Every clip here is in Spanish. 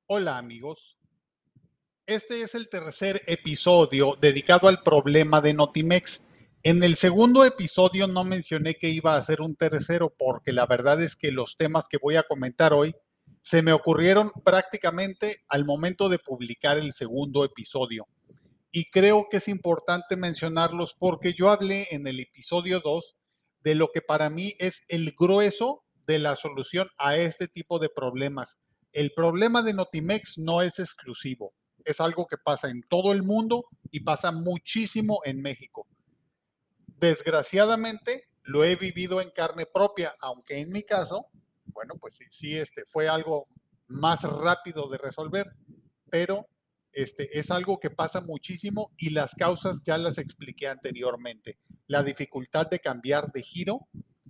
Hola amigos, este es el tercer episodio dedicado al problema de Notimex. En el segundo episodio no mencioné que iba a hacer un tercero porque la verdad es que los temas que voy a comentar hoy se me ocurrieron prácticamente al momento de publicar el segundo episodio. Y creo que es importante mencionarlos porque yo hablé en el episodio 2 de lo que para mí es el grueso de la solución a este tipo de problemas. El problema de Notimex no es exclusivo, es algo que pasa en todo el mundo y pasa muchísimo en México. Desgraciadamente lo he vivido en carne propia, aunque en mi caso, bueno, pues sí, fue algo más rápido de resolver, pero es algo que pasa muchísimo y las causas ya las expliqué anteriormente. La dificultad de cambiar de giro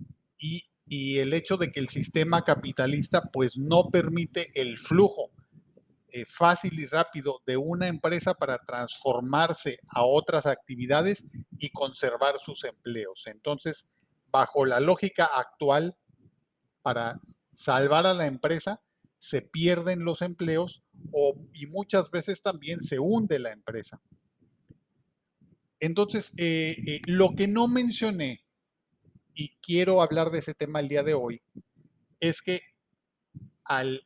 y el hecho de que el sistema capitalista pues no permite el flujo fácil y rápido de una empresa para transformarse a otras actividades y conservar sus empleos. Entonces, bajo la lógica actual, para salvar a la empresa, se pierden los empleos y muchas veces también se hunde la empresa. Entonces, lo que no mencioné, y quiero hablar de ese tema el día de hoy, es que al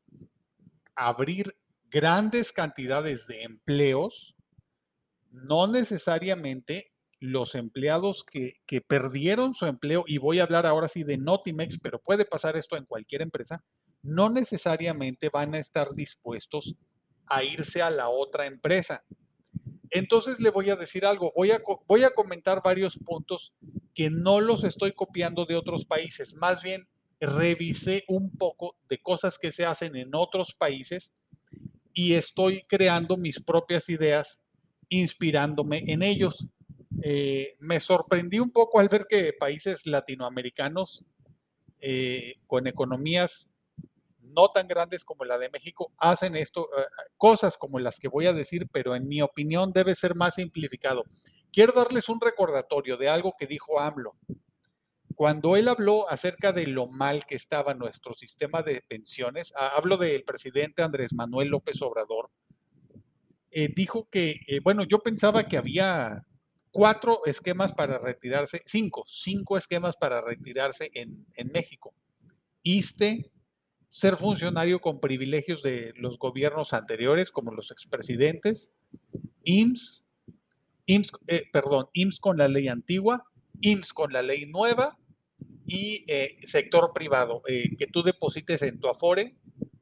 abrir grandes cantidades de empleos, no necesariamente los empleados que perdieron su empleo, y voy a hablar ahora sí de Notimex, pero puede pasar esto en cualquier empresa, no necesariamente van a estar dispuestos a irse a la otra empresa. Entonces le voy a decir algo, voy a comentar varios puntos que no los estoy copiando de otros países, más bien revisé un poco de cosas que se hacen en otros países y estoy creando mis propias ideas inspirándome en ellos. Me sorprendí un poco al ver que países latinoamericanos con economías no tan grandes como la de México hacen esto, cosas como las que voy a decir, pero en mi opinión debe ser más simplificado. Quiero darles un recordatorio de algo que dijo AMLO. Cuando él habló acerca de lo mal que estaba nuestro sistema de pensiones, hablo del presidente Andrés Manuel López Obrador, dijo que, bueno, yo pensaba que había cuatro esquemas para retirarse, cinco esquemas para retirarse en México. ISSSTE, ser funcionario con privilegios de los gobiernos anteriores, como los expresidentes, IMSS, IMSS con la ley antigua, IMSS con la ley nueva y sector privado, que tú deposites en tu Afore.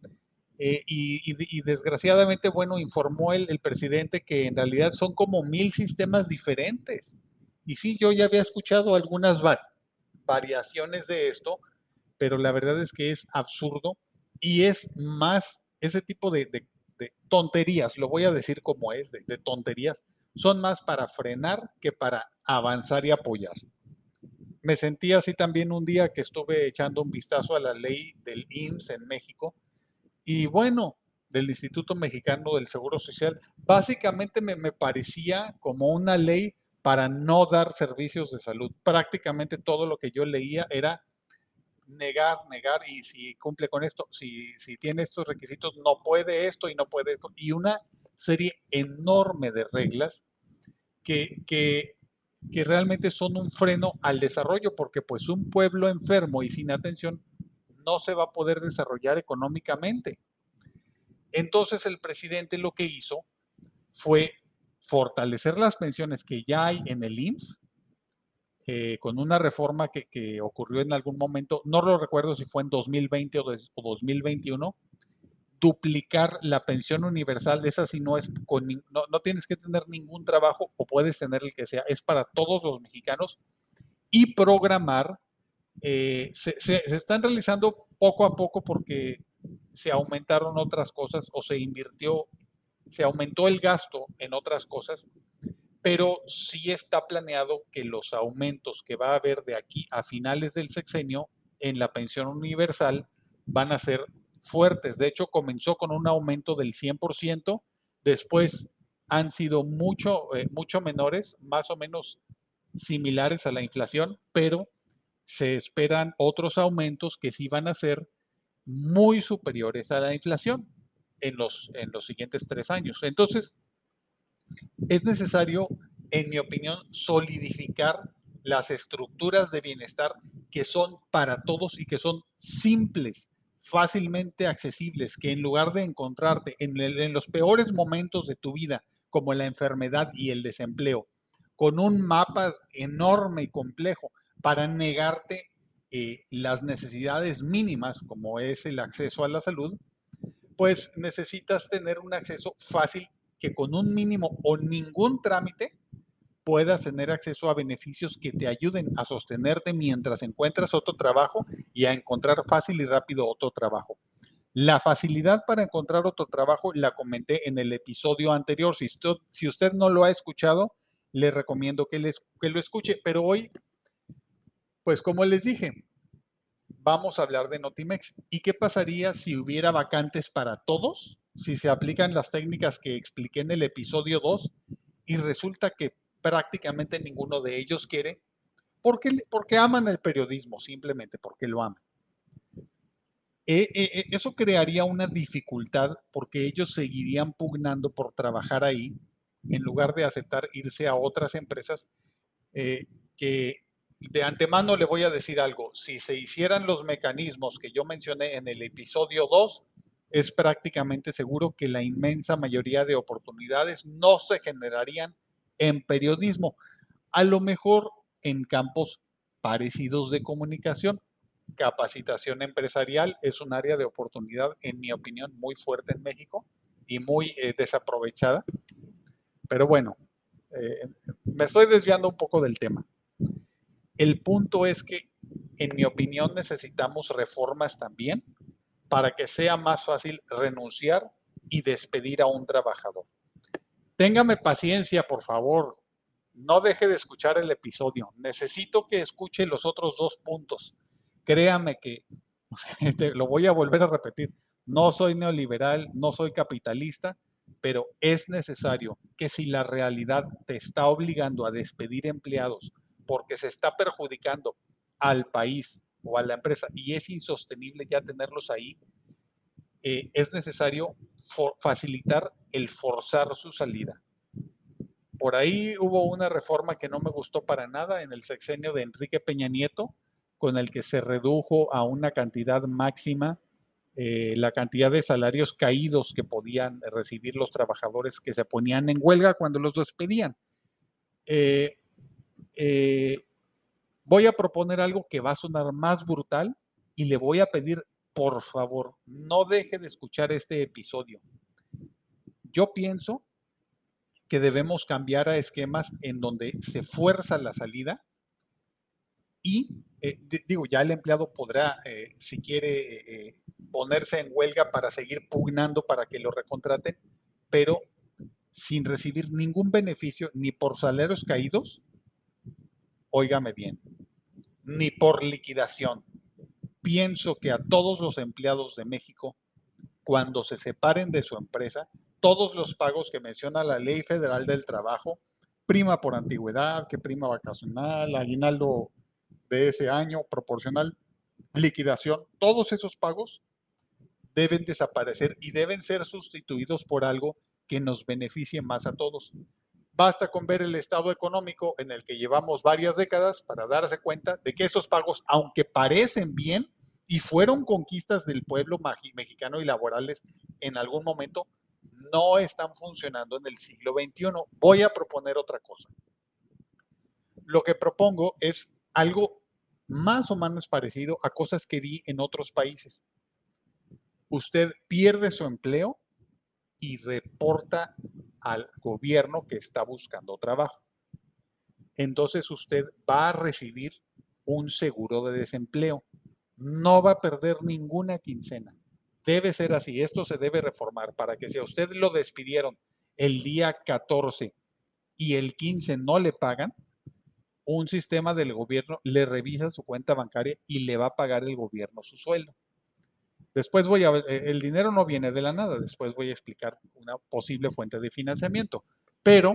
Y desgraciadamente, bueno, informó el presidente que en realidad son como 1000 sistemas diferentes. Y sí, yo ya había escuchado algunas variaciones de esto, pero la verdad es que es absurdo y es más ese tipo de tonterías, lo voy a decir como es, de tonterías, son más para frenar que para avanzar y apoyar. Me sentí así también un día que estuve echando un vistazo a la ley del IMSS en México y bueno, del Instituto Mexicano del Seguro Social, básicamente me parecía como una ley para no dar servicios de salud. Prácticamente todo lo que yo leía era negar, negar, y si cumple con esto, si tiene estos requisitos, no puede esto y no puede esto, y una serie enorme de reglas que, que, que realmente son un freno al desarrollo, porque pues un pueblo enfermo y sin atención no se va a poder desarrollar económicamente. Entonces el presidente lo que hizo fue fortalecer las pensiones que ya hay en el IMSS, con una reforma que ocurrió en algún momento, no lo recuerdo si fue en 2020 o 2021, duplicar la pensión universal, esa sí no es, no tienes que tener ningún trabajo o puedes tener el que sea, es para todos los mexicanos, y programar, se están realizando poco a poco porque se aumentaron otras cosas o se aumentó el gasto en otras cosas, pero sí está planeado que los aumentos que va a haber de aquí a finales del sexenio en la pensión universal van a ser fuertes. De hecho, comenzó con un aumento del 100%, después han sido mucho menores, más o menos similares a la inflación, pero se esperan otros aumentos que sí van a ser muy superiores a la inflación. en los siguientes 3 años. Entonces, es necesario, en mi opinión, solidificar las estructuras de bienestar que son para todos y que son simples, fácilmente accesibles, que en lugar de encontrarte en los peores momentos de tu vida, como la enfermedad y el desempleo, con un mapa enorme y complejo para negarte las necesidades mínimas, como es el acceso a la salud, pues necesitas tener un acceso fácil que con un mínimo o ningún trámite puedas tener acceso a beneficios que te ayuden a sostenerte mientras encuentras otro trabajo y a encontrar fácil y rápido otro trabajo. La facilidad para encontrar otro trabajo la comenté en el episodio anterior. Si usted no lo ha escuchado, le recomiendo que lo escuche. Pero hoy, pues como les dije, vamos a hablar de Notimex. ¿Y qué pasaría si hubiera vacantes para todos? Si se aplican las técnicas que expliqué en el episodio 2 y resulta que prácticamente ninguno de ellos quiere, porque aman el periodismo, simplemente porque lo aman. Eso crearía una dificultad porque ellos seguirían pugnando por trabajar ahí en lugar de aceptar irse a otras empresas que de antemano le voy a decir algo. Si se hicieran los mecanismos que yo mencioné en el episodio 2, es prácticamente seguro que la inmensa mayoría de oportunidades no se generarían en periodismo. A lo mejor en campos parecidos de comunicación. Capacitación empresarial es un área de oportunidad, en mi opinión, muy fuerte en México y muy desaprovechada. Pero bueno, eh, me estoy desviando un poco del tema. El punto es que, en mi opinión, necesitamos reformas también para que sea más fácil renunciar y despedir a un trabajador. Téngame paciencia, por favor. No deje de escuchar el episodio. Necesito que escuche los otros 2 puntos. Créame que, o sea, lo voy a volver a repetir, no soy neoliberal, no soy capitalista, pero es necesario que si la realidad te está obligando a despedir empleados porque se está perjudicando al país o a la empresa y es insostenible ya tenerlos ahí, es necesario facilitar el forzar su salida. Por ahí hubo una reforma que no me gustó para nada en el sexenio de Enrique Peña Nieto, con el que se redujo a una cantidad máxima la cantidad de salarios caídos que podían recibir los trabajadores que se ponían en huelga cuando los despedían. Eh, eh, Voy a proponer algo que va a sonar más brutal y le voy a pedir, por favor, no deje de escuchar este episodio. Yo pienso que debemos cambiar a esquemas en donde se fuerza la salida y, digo, ya el empleado podrá, si quiere, ponerse en huelga para seguir pugnando para que lo recontraten, pero sin recibir ningún beneficio ni por salarios caídos, óigame bien, ni por liquidación. Pienso que a todos los empleados de México, cuando se separen de su empresa, todos los pagos que menciona la Ley Federal del Trabajo, prima por antigüedad, que prima vacacional, aguinaldo de ese año, proporcional, liquidación, todos esos pagos deben desaparecer y deben ser sustituidos por algo que nos beneficie más a todos. Basta con ver el estado económico en el que llevamos varias décadas para darse cuenta de que esos pagos, aunque parecen bien y fueron conquistas del pueblo mexicano y laborales en algún momento, no están funcionando en el siglo XXI. Voy a proponer otra cosa. Lo que propongo es algo más o menos parecido a cosas que vi en otros países. Usted pierde su empleo y reporta al gobierno que está buscando trabajo. Entonces usted va a recibir un seguro de desempleo. No va a perder ninguna quincena. Debe ser así. Esto se debe reformar para que si a usted lo despidieron el día 14 y el 15 no le pagan, un sistema del gobierno le revisa su cuenta bancaria y le va a pagar el gobierno su sueldo. Después voy a ver, el dinero no viene de la nada, después voy a explicar una posible fuente de financiamiento, pero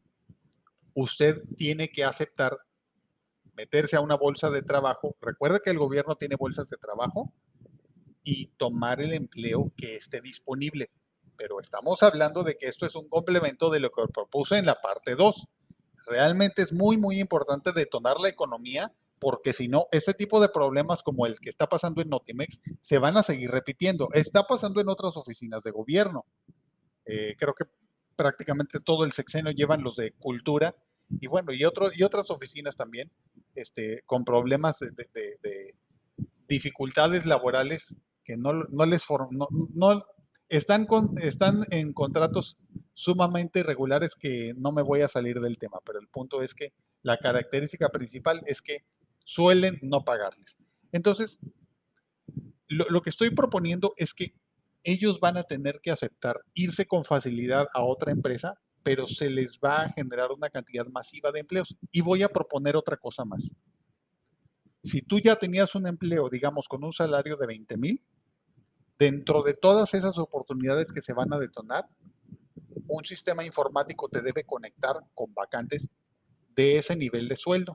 usted tiene que aceptar meterse a una bolsa de trabajo. Recuerda que el gobierno tiene bolsas de trabajo y tomar el empleo que esté disponible. pero estamos hablando de que esto es un complemento de lo que propuse en la parte 2. Realmente es muy, muy importante detonar la economía porque si no, este tipo de problemas como el que está pasando en Notimex se van a seguir repitiendo. Está pasando en otras oficinas de gobierno. Creo que prácticamente todo el sexenio llevan los de cultura y bueno, y otras oficinas también con problemas de dificultades laborales que no les no están en contratos sumamente irregulares que no me voy a salir del tema, pero el punto es que la característica principal es que suelen no pagarles. Entonces, lo que estoy proponiendo es que ellos van a tener que aceptar irse con facilidad a otra empresa, pero se les va a generar una cantidad masiva de empleos. Y voy a proponer otra cosa más. Si tú ya tenías un empleo, digamos, con un salario de 20,000, dentro de todas esas oportunidades que se van a detonar, un sistema informático te debe conectar con vacantes de ese nivel de sueldo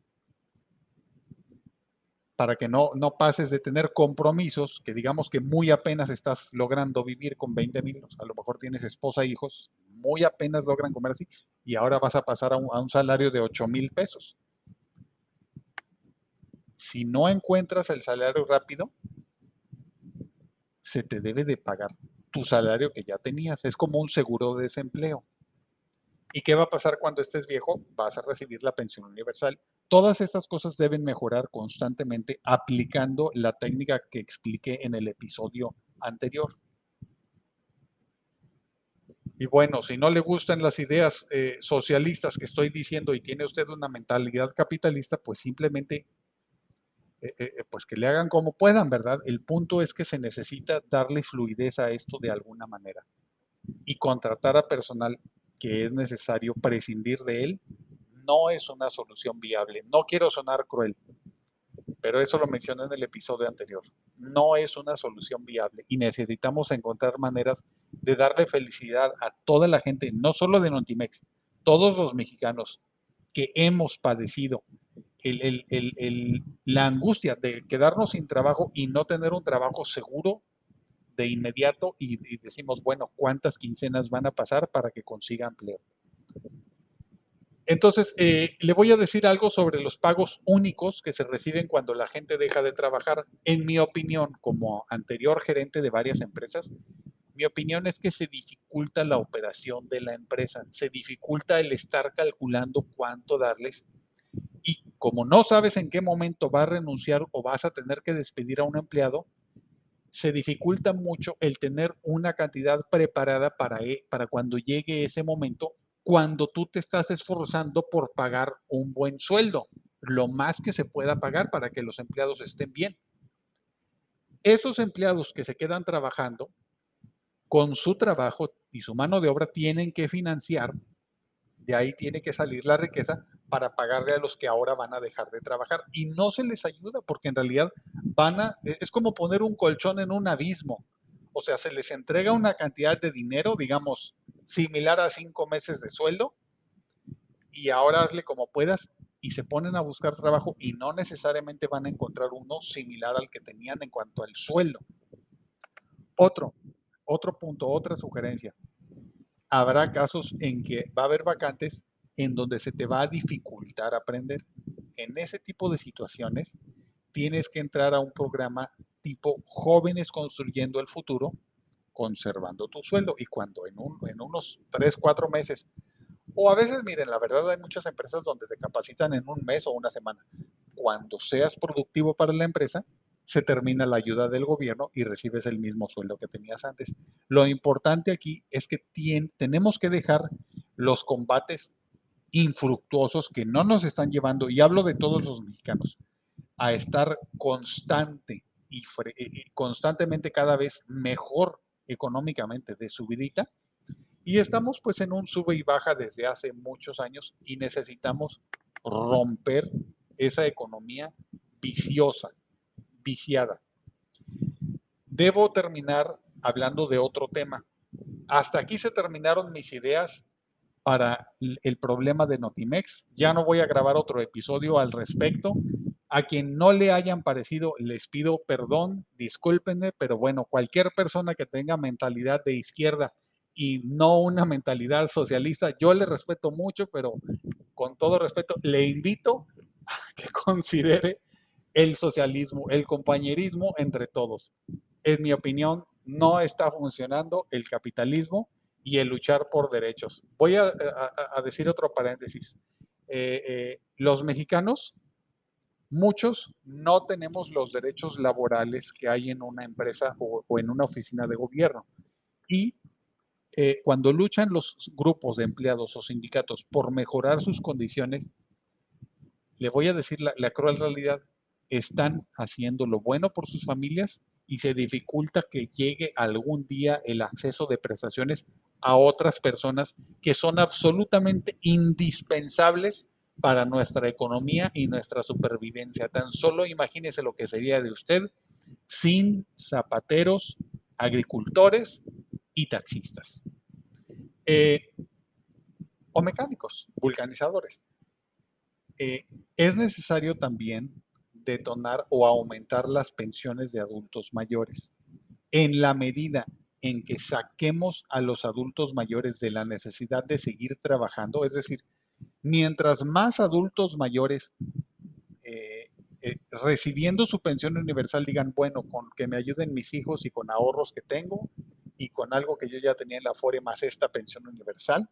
para que no pases de tener compromisos que digamos que muy apenas estás logrando vivir con 20,000, a lo mejor tienes esposa e hijos, muy apenas logran comer así, y ahora vas a pasar a un salario de 8,000 pesos. Si no encuentras el salario rápido, se te debe de pagar tu salario que ya tenías. Es como un seguro de desempleo. ¿Y qué va a pasar cuando estés viejo? Vas a recibir la pensión universal. Todas estas cosas deben mejorar constantemente aplicando la técnica que expliqué en el episodio anterior. Y bueno, si no le gustan las ideas socialistas que estoy diciendo y tiene usted una mentalidad capitalista, pues simplemente pues que le hagan como puedan, ¿verdad? El punto es que se necesita darle fluidez a esto de alguna manera y contratar a personal que es necesario prescindir de él no es una solución viable. No quiero sonar cruel, pero eso lo mencioné en el episodio anterior. No es una solución viable y necesitamos encontrar maneras de darle felicidad a toda la gente, no solo de Notimex, todos los mexicanos que hemos padecido la angustia de quedarnos sin trabajo y no tener un trabajo seguro de inmediato y decimos, bueno, ¿cuántas quincenas van a pasar para que consiga empleo? Entonces, le voy a decir algo sobre los pagos únicos que se reciben cuando la gente deja de trabajar. En mi opinión, como anterior gerente de varias empresas, mi opinión es que se dificulta la operación de la empresa, se dificulta el estar calculando cuánto darles y como no sabes en qué momento va a renunciar o vas a tener que despedir a un empleado, se dificulta mucho el tener una cantidad preparada para cuando llegue ese momento, cuando tú te estás esforzando por pagar un buen sueldo, lo más que se pueda pagar para que los empleados estén bien. Esos empleados que se quedan trabajando con su trabajo y su mano de obra tienen que financiar, de ahí tiene que salir la riqueza para pagarle a los que ahora van a dejar de trabajar y no se les ayuda porque en realidad es como poner un colchón en un abismo. O sea, se les entrega una cantidad de dinero, digamos, similar a 5 meses de sueldo y ahora hazle como puedas y se ponen a buscar trabajo y no necesariamente van a encontrar uno similar al que tenían en cuanto al sueldo. Otro, otro punto, otra sugerencia. Habrá casos en que va a haber vacantes en donde se te va a dificultar aprender. En ese tipo de situaciones, tienes que entrar a un programa tipo Jóvenes Construyendo el Futuro, conservando tu sueldo. Y cuando en unos 3, 4 meses, o a veces, miren, la verdad hay muchas empresas donde te capacitan en un mes o una semana. Cuando seas productivo para la empresa, se termina la ayuda del gobierno y recibes el mismo sueldo que tenías antes. Lo importante aquí es que tenemos que dejar los combates infructuosos que no nos están llevando, y hablo de todos los mexicanos, a estar constantemente cada vez mejor económicamente de subidita. Y estamos pues en un sube y baja desde hace muchos años y necesitamos romper esa economía viciosa, viciada. Debo terminar hablando de otro tema. Hasta aquí se terminaron mis ideas para el problema de Notimex. Ya no voy a grabar otro episodio al respecto. A quien no le hayan parecido, les pido perdón, discúlpenme, pero bueno, cualquier persona que tenga mentalidad de izquierda y no una mentalidad socialista, yo le respeto mucho, pero con todo respeto, le invito a que considere el socialismo, el compañerismo entre todos. En mi opinión, no está funcionando el capitalismo y el luchar por derechos. Voy a decir otro paréntesis. Los mexicanos, muchos, no tenemos los derechos laborales que hay en una empresa o en una oficina de gobierno. Y cuando luchan los grupos de empleados o sindicatos por mejorar sus condiciones, le voy a decir la cruel realidad, están haciendo lo bueno por sus familias y se dificulta que llegue algún día el acceso de prestaciones a otras personas que son absolutamente indispensables para nuestra economía y nuestra supervivencia. Tan solo imagínese lo que sería de usted sin zapateros, agricultores y taxistas. Eh, o mecánicos, vulcanizadores. Es necesario también detonar o aumentar las pensiones de adultos mayores. En la medida en que saquemos a los adultos mayores de la necesidad de seguir trabajando, es decir, mientras más adultos mayores recibiendo su pensión universal digan, bueno, con que me ayuden mis hijos y con ahorros que tengo y con algo que yo ya tenía en la Afore más esta pensión universal,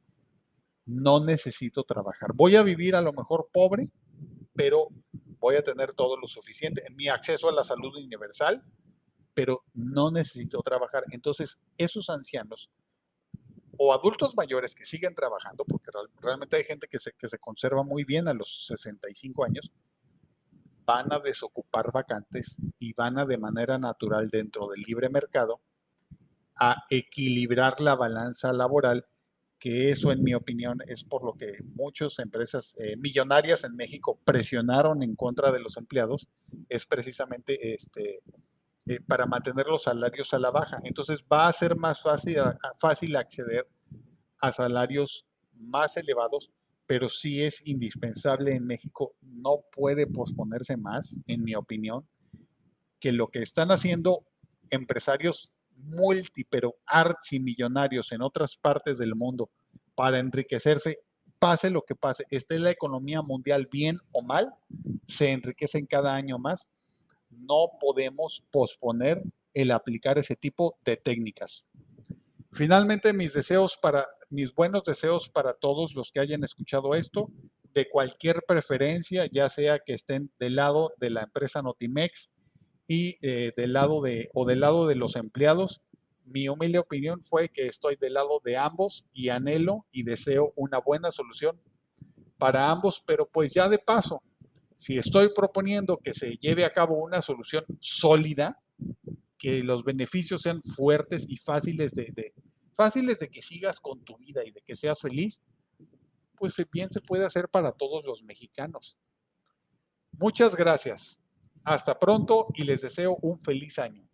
no necesito trabajar. Voy a vivir a lo mejor pobre, pero voy a tener todo lo suficiente en mi acceso a la salud universal, pero no necesito trabajar. Entonces, esos ancianos o adultos mayores que siguen trabajando, porque realmente hay gente que se conserva muy bien a los 65 años, van a desocupar vacantes y van a de manera natural dentro del libre mercado a equilibrar la balanza laboral, que eso en mi opinión es por lo que muchas empresas millonarias en México presionaron en contra de los empleados, es precisamente para mantener los salarios a la baja. Entonces va a ser más fácil acceder a salarios más elevados, pero sí es indispensable en México, no puede posponerse más, en mi opinión, que lo que están haciendo empresarios pero archimillonarios en otras partes del mundo para enriquecerse, pase lo que pase, esté la economía mundial bien o mal, se enriquecen cada año más. No podemos posponer el aplicar ese tipo de técnicas. Finalmente, mis buenos deseos para todos los que hayan escuchado esto, de cualquier preferencia, ya sea que estén del lado de la empresa Notimex y del lado de los empleados. Mi humilde opinión fue que estoy del lado de ambos y anhelo y deseo una buena solución para ambos, pero pues ya de paso, si estoy proponiendo que se lleve a cabo una solución sólida, que los beneficios sean fuertes y fáciles de que sigas con tu vida y de que seas feliz, pues bien se puede hacer para todos los mexicanos. Muchas gracias. Hasta pronto y les deseo un feliz año.